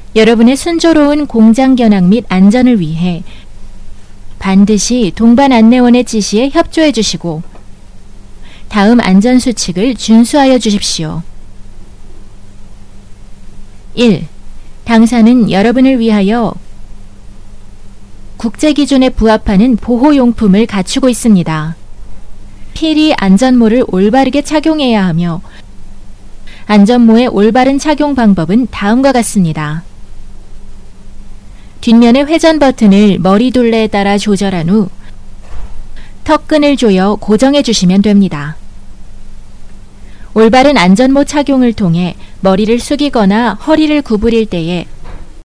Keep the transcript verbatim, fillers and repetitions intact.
여러분의 순조로운 공장 견학 및 안전을 위해 반드시 동반 안내원의 지시에 협조해 주시고 다음 안전수칙을 준수하여 주십시오. 일. 당사는 여러분을 위하여 국제기준에 부합하는 보호용품을 갖추고 있습니다. 필히 안전모를 올바르게 착용해야 하며 안전모의 올바른 착용 방법은 다음과 같습니다. 뒷면의 회전 버튼을 머리 둘레에 따라 조절한 후 턱끈을 조여 고정해 주시면 됩니다. 올바른 안전모 착용을 통해 머리를 숙이거나 허리를 구부릴 때에